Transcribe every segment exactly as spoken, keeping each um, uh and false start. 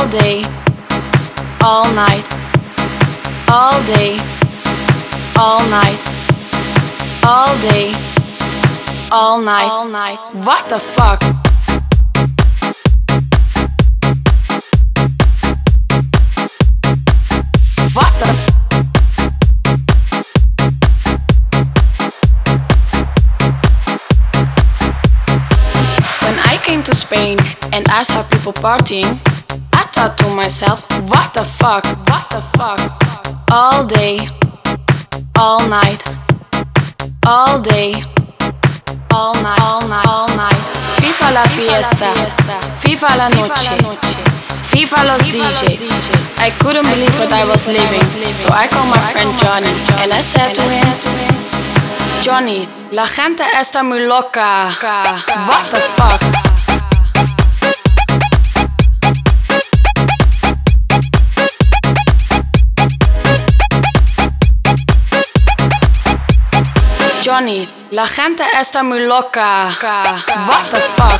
All day, all night, all day, all night, all day, all night, all night. What the fuck? What the When I came to Spain and I saw people partying, I thought to myself, what the fuck, what the fuck? All day, all night, all day, all night, all night, all night. FIFA la fiesta, FIFA la noche, FIFA los D J. I couldn't believe what I was living, so I called my friend Johnny and I said to him, Johnny, la gente está muy loca. What the fuck? Johnny, la gente está muy loca. What the fuck?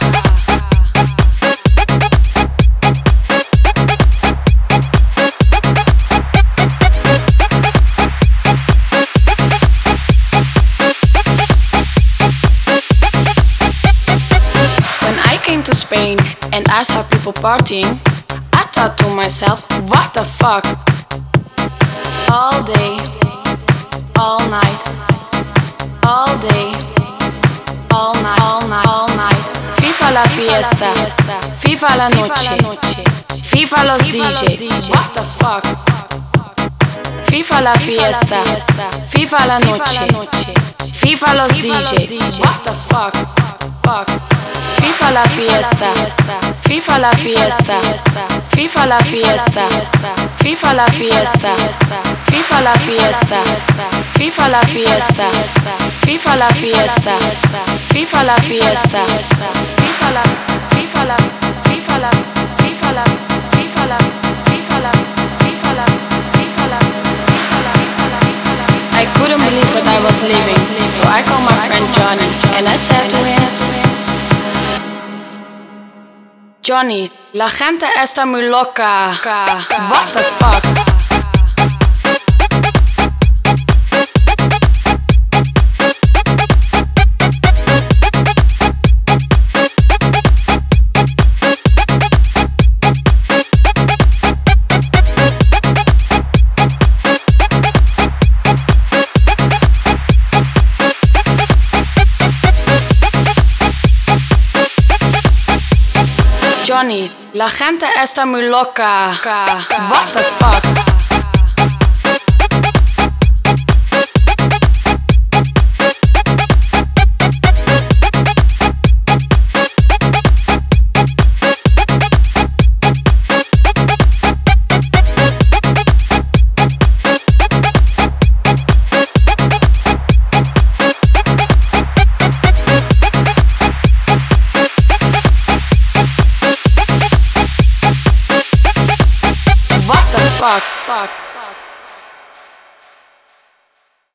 When I came to Spain and I saw people partying, I thought to myself, what the fuck? All day, all night, all day, all night, all night, all night. FIFA la fiesta, FIFA la noche, FIFA los D J. What the fuck? FIFA la fiesta, FIFA la noche, FIFA los D J. What the fuck? Fuck. FIFA la fiesta, FIFA la fiesta, FIFA la fiesta, FIFA la fiesta, FIFA la fiesta, FIFA la fiesta, FIFA la fiesta, FIFA la fiesta, FIFA la, FIFA la, FIFA la, FIFA la, FIFA la, FIFA la, FIFA la, FIFA la, I couldn't believe what I was living, so I called my friend Johnny and I said to him, Johnny, la gente está muy loca. What the fuck? Johnny, la gente está muy loca. What the fuck? Fuck, fuck.